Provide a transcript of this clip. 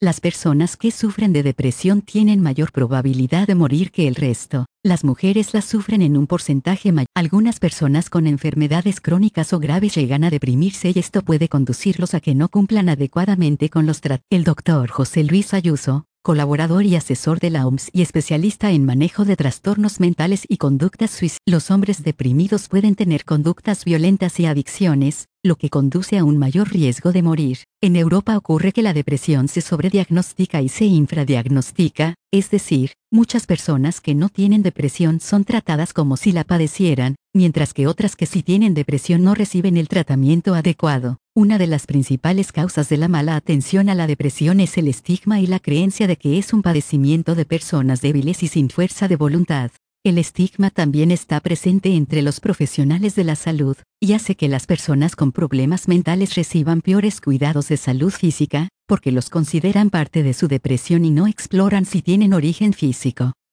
Las personas que sufren de depresión tienen mayor probabilidad de morir que el resto. Las mujeres las sufren en un porcentaje mayor. Algunas personas con enfermedades crónicas o graves llegan a deprimirse y esto puede conducirlos a que no cumplan adecuadamente con los tratamientos. El doctor José Luis Ayuso, colaborador y asesor de la OMS y especialista en manejo de trastornos mentales y conductas suicidas. Los hombres deprimidos pueden tener conductas violentas y adicciones, lo que conduce a un mayor riesgo de morir. En Europa ocurre que la depresión se sobrediagnostica y se infradiagnostica, es decir, muchas personas que no tienen depresión son tratadas como si la padecieran, mientras que otras que sí tienen depresión no reciben el tratamiento adecuado. Una de las principales causas de la mala atención a la depresión es el estigma y la creencia de que es un padecimiento de personas débiles y sin fuerza de voluntad. El estigma también está presente entre los profesionales de la salud, y hace que las personas con problemas mentales reciban peores cuidados de salud física, porque los consideran parte de su depresión y no exploran si tienen origen físico.